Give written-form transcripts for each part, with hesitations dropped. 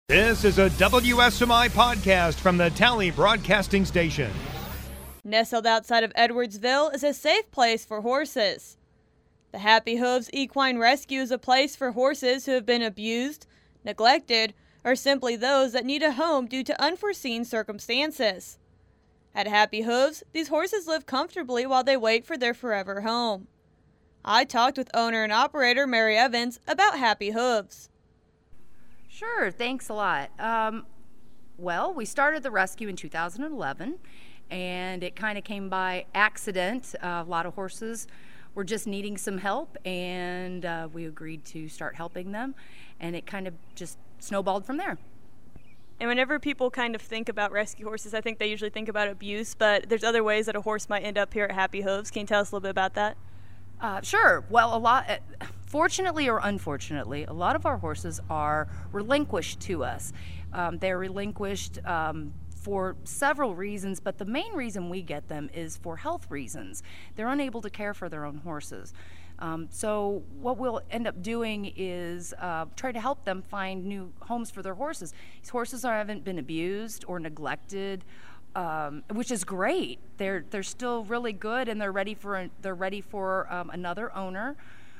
This is a WSMI podcast from the Tally Broadcasting Station. Nestled outside of Edwardsville is a safe place for horses. The Happy Hooves Equine Rescue is a place for horses who have been abused, neglected, or simply those that need a home due to unforeseen circumstances. At Happy Hooves, these horses live comfortably while they wait for their forever home. I talked with owner and operator Mary Evans about Happy Hooves. Sure, thanks a lot. Well, we started the rescue in 2011, and it kind of came by accident. A lot of horses were just needing some help, and we agreed to start helping them, and it kind of just snowballed from there. And whenever people kind of think about rescue horses, I think they usually think about abuse, but there's other ways that a horse might end up here at Happy Hooves. Can you tell us a little bit about that? Sure. Well, fortunately or unfortunately, a lot of our horses are relinquished to us. They're relinquished for several reasons, but the main reason we get them is for health reasons. They're unable to care for their own horses. So what we'll end up doing is try to help them find new homes for their horses. These horses haven't been abused or neglected, which is great. They're still really good, and they're ready for another owner.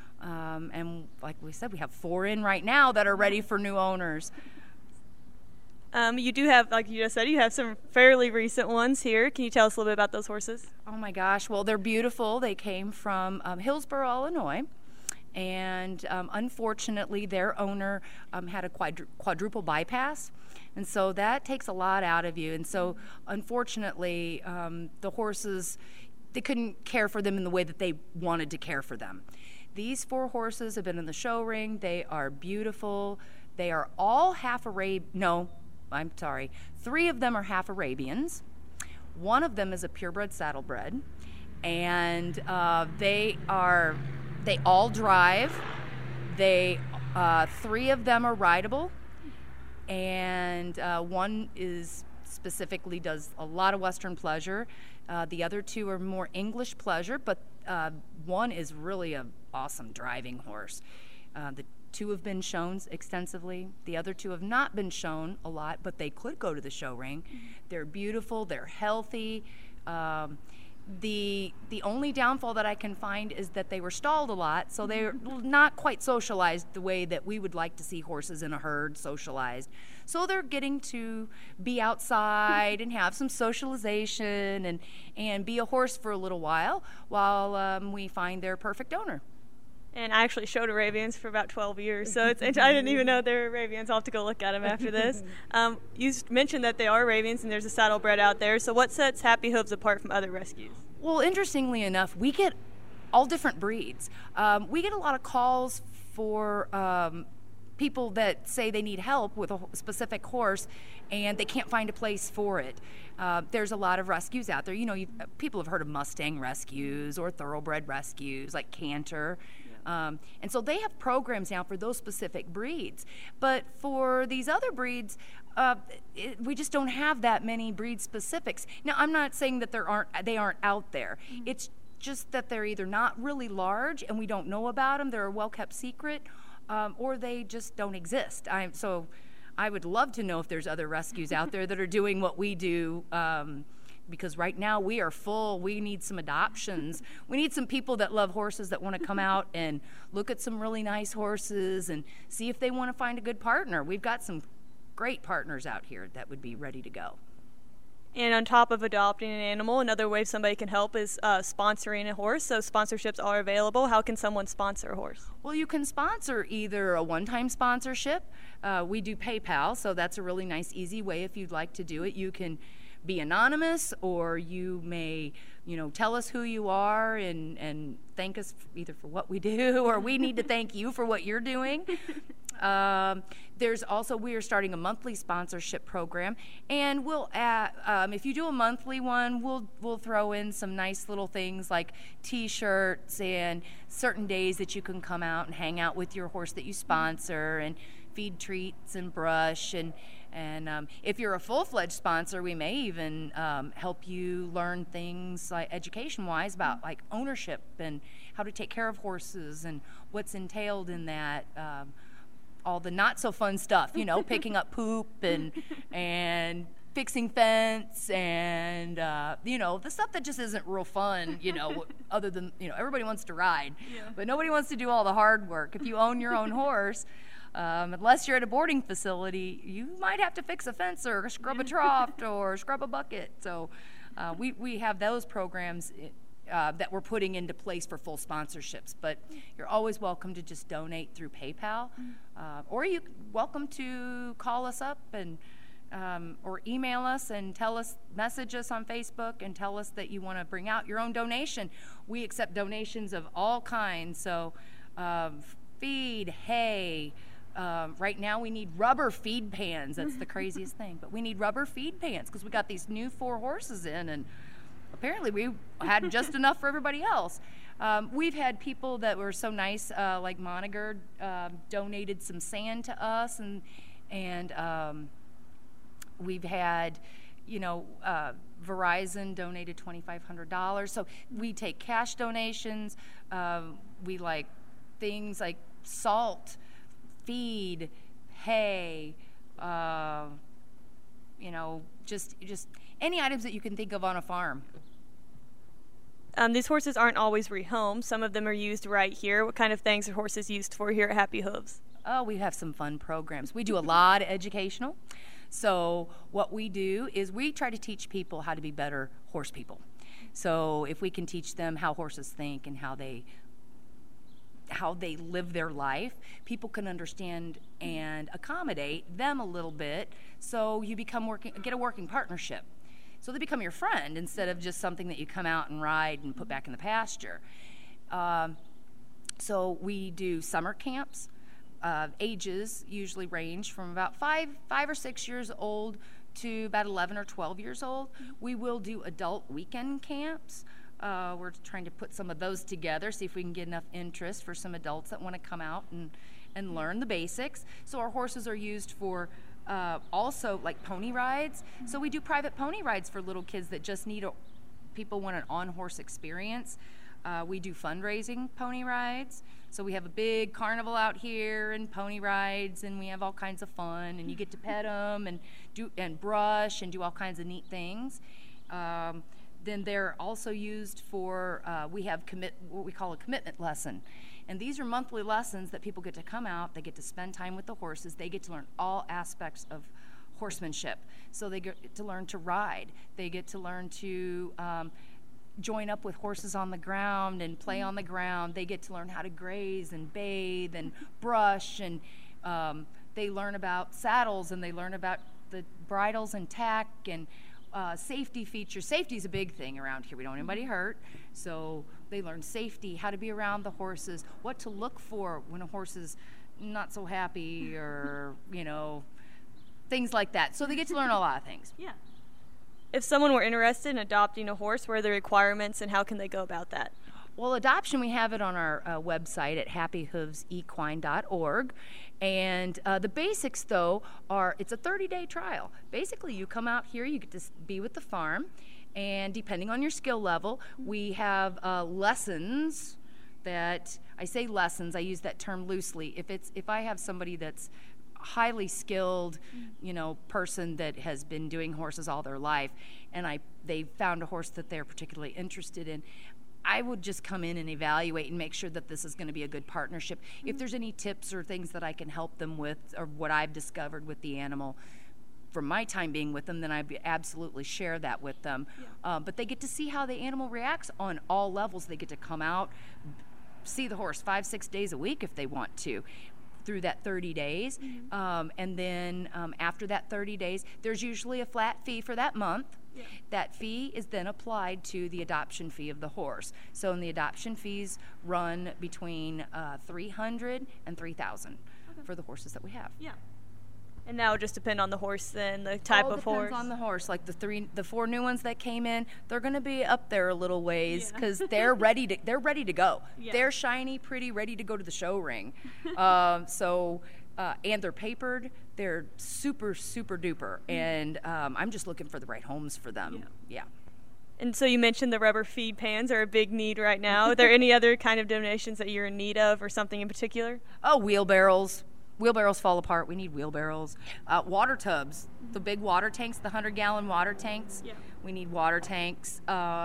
And like we said, we have 4 in right now that are ready for new owners. You do have, like you just said, you have some fairly recent ones here. Can you tell us a little bit about those horses? Oh my gosh, well, they're beautiful. They came from Hillsboro, Illinois, and unfortunately their owner had a quadruple bypass, and so that takes a lot out of you. And so unfortunately the horses, they couldn't care for them in the way that they wanted to care for them. These 4 horses have been in the show ring. They are beautiful. They are all I'm sorry. 3 of them are half Arabians. 1 of them is a purebred saddlebred, and they all drive. 3 of them are rideable, and 1 is specifically does a lot of Western pleasure. The other 2 are more English pleasure, but 1 is really an awesome driving horse. The 2 have been shown extensively. The other 2 have not been shown a lot, but they could go to the show ring. They're beautiful. They're healthy. The only downfall that I can find is that they were stalled a lot, so they're not quite socialized the way that we would like to see horses in a herd socialized. So they're getting to be outside and have some socialization and be a horse for a little while we find their perfect owner. And I actually showed Arabians for about 12 years, so I didn't even know they were Arabians. I'll have to go look at them after this. You mentioned that they are Arabians and there's a saddlebred out there, so what sets Happy Hooves apart from other rescues? Well, interestingly enough, we get all different breeds. We get a lot of calls for people that say they need help with a specific horse and they can't find a place for it. There's a lot of rescues out there. You know, people have heard of Mustang rescues or thoroughbred rescues like Canter. And so they have programs now for those specific breeds. But for these other breeds, we just don't have that many breed specifics. Now, I'm not saying that they aren't out there. Mm-hmm. It's just that they're either not really large and we don't know about them, they're a well-kept secret, or they just don't exist. So I would love to know if there's other rescues out there that are doing what we do, because right now we are full. We need some adoptions. We need some people that love horses that want to come out and look at some really nice horses and see if they want to find a good partner. We've got some great partners out here that would be ready to go. And on top of adopting an animal, another way somebody can help is sponsoring a horse. So sponsorships are available. How can someone sponsor a horse? Well, you can sponsor either a one-time sponsorship. We do PayPal, so that's a really nice, easy way if you'd like to do it. You can be anonymous, or you may, tell us who you are and thank us either for what we do, or we need to thank you for what you're doing. There's also, we are starting a monthly sponsorship program, and we'll if you do a monthly one, we'll throw in some nice little things like T-shirts and certain days that you can come out and hang out with your horse that you sponsor and feed treats and brush and if you're a full-fledged sponsor, we may even help you learn things like education-wise about like ownership and how to take care of horses and what's entailed in that. all the not so fun stuff, picking up poop and fixing fence and, the stuff that just isn't real fun, other than, everybody wants to ride, but nobody wants to do all the hard work. If you own your own horse, unless you're at a boarding facility, you might have to fix a fence or scrub a trough or scrub a bucket. So we have those programs that we're putting into place for full sponsorships, but you're always welcome to just donate through PayPal, or you're welcome to call us up and or email us and message us on Facebook and tell us that you want to bring out your own donation. We accept donations of all kinds, so feed, hay. Right now we need rubber feed pans. That's the craziest thing, but we need rubber feed pans because we got these new 4 horses in, and apparently we had just enough for everybody else. We've had people that were so nice, like Monager, donated some sand to us, and we've had, Verizon donated $2,500. So we take cash donations. We like things like salt, feed, hay, just any items that you can think of on a farm. These horses aren't always rehomed. Some of them are used right here. What kind of things are horses used for here at Happy Hooves? Oh, we have some fun programs. We do a lot of educational. So what we do is we try to teach people how to be better horse people. So if we can teach them how horses think and how they live their life, people can understand and accommodate them a little bit, so you get a working partnership. So they become your friend instead of just something that you come out and ride and put back in the pasture. So we do summer camps. Ages usually range from about 5 or 6 years old to about 11 or 12 years old. We will do adult weekend camps. We're trying to put some of those together, see if we can get enough interest for some adults that want to come out and learn the basics. So our horses are used for also like pony rides. So we do private pony rides for little kids that just people want an on-horse experience. We do fundraising pony rides. So we have a big carnival out here and pony rides, and we have all kinds of fun, and you get to pet them and brush and do all kinds of neat things. Then they're also used for, we have what we call a commitment lesson. And these are monthly lessons that people get to come out, they get to spend time with the horses, they get to learn all aspects of horsemanship. So they get to learn to ride, they get to learn to join up with horses on the ground and play on the ground. They get to learn how to graze and bathe and brush, and they learn about saddles, and they learn about the bridles and tack and safety features. Safety is a big thing around here. We don't want anybody hurt, so they learn safety, how to be around the horses, what to look for when a horse is not so happy, or things like that. So they get to learn a lot of things. Yeah. If someone were interested in adopting a horse, what are the requirements and how can they go about that? Well, adoption, we have it on our website at happyhoovesequine.org. And the basics, though, are it's a 30-day trial. Basically, you come out here, you get to be with the farm, and depending on your skill level, we have lessons that, I say lessons, I use that term loosely. If I have somebody that's highly skilled, person that has been doing horses all their life, and they found a horse that they're particularly interested in, I would just come in and evaluate and make sure that this is going to be a good partnership. If there's any tips or things that I can help them with, or what I've discovered with the animal from my time being with them, then I'd absolutely share that with them. Yeah. But they get to see how the animal reacts on all levels. They get to come out, see the horse 5-6 days a week if they want to, through that 30 days. And then after that 30 days, there's usually a flat fee for that month. Yeah. That fee is then applied to the adoption fee of the horse. So the adoption fees run between $300 and $3,000 for the horses that we have. Yeah. And that would just depend on the horse then, the type of horse? All depends on the horse. Like the 4 new ones that came in, they're going to be up there a little ways because they're ready to go. Yeah. They're shiny, pretty, ready to go to the show ring. And they're papered. They're super, super duper. And I'm just looking for the right homes for them. Yeah. And so you mentioned the rubber feed pans are a big need right now. Are there any other kind of donations that you're in need of or something in particular? Oh, wheelbarrows. Wheelbarrows fall apart. We need wheelbarrows. Water tubs, the big water tanks, the 100-gallon water tanks. Yeah. We need water tanks.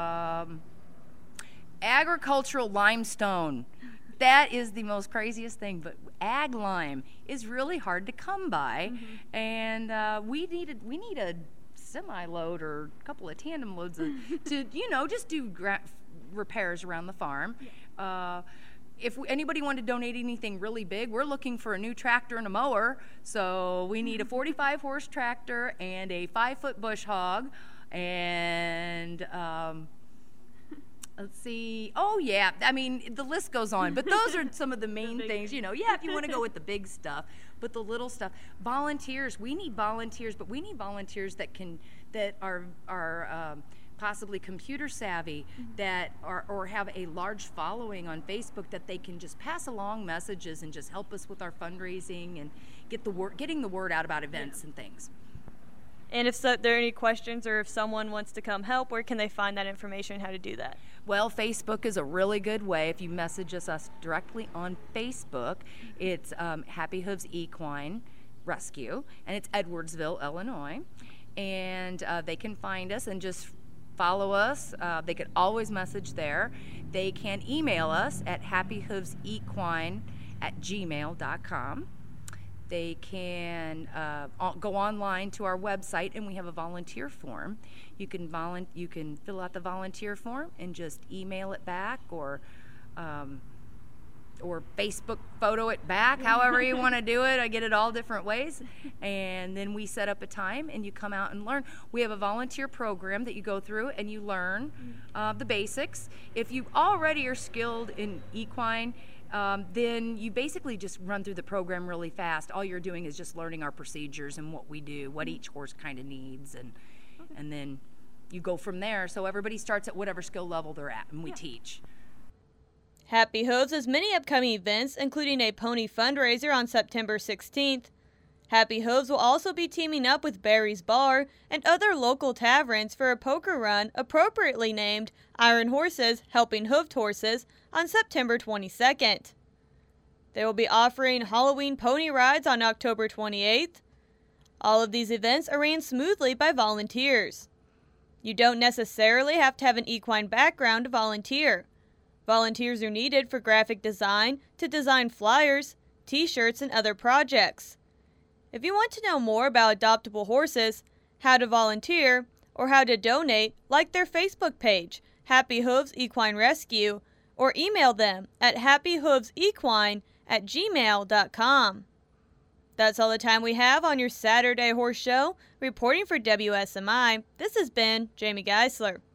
Agricultural limestone. That is the most craziest thing, but ag lime is really hard to come by, and we need a semi-load or a couple of tandem loads to just do repairs around the farm. If anybody wanted to donate anything really big, we're looking for a new tractor and a mower, so we need a 45-horse tractor and a 5-foot bush hog, and let's see. Oh, yeah. I mean, the list goes on. But those are some of the main things. Yeah, if you want to go with the big stuff. But the little stuff. Volunteers. We need volunteers, but we need volunteers that are possibly computer savvy, that are or have a large following on Facebook, that they can just pass along messages and just help us with our fundraising and getting the word out about events and things. And if there are any questions, or if someone wants to come help, where can they find that information, how to do that? Well, Facebook is a really good way. If you message us directly on Facebook, it's Happy Hooves Equine Rescue, and it's Edwardsville, Illinois. And they can find us and just follow us. They could always message there. They can email us at happyhoovsequine@gmail.com. They can go online to our website, and we have a volunteer form. You can fill out the volunteer form and just email it back, or Facebook photo it back, however you want to do it. I get it all different ways. And then we set up a time, and you come out and learn. We have a volunteer program that you go through, and you learn the basics. If you already are skilled in equine, then you basically just run through the program really fast. All you're doing is just learning our procedures and what we do, what each horse kind of needs, and then you go from there. So everybody starts at whatever skill level they're at, and we teach. Happy Hooves has many upcoming events, including a pony fundraiser on September 16th. Happy Hooves will also be teaming up with Barry's Bar and other local taverns for a poker run appropriately named Iron Horses Helping Hoofed Horses on September 22nd. They will be offering Halloween pony rides on October 28th. All of these events are ran smoothly by volunteers. You don't necessarily have to have an equine background to volunteer. Volunteers are needed for graphic design, to design flyers, t-shirts, and other projects. If you want to know more about adoptable horses, how to volunteer, or how to donate, like their Facebook page, Happy Hooves Equine Rescue, or email them at happyhoovesequine@gmail.com. That's all the time we have on your Saturday Horse Show. Reporting for WSMI, this has been Jamie Geisler.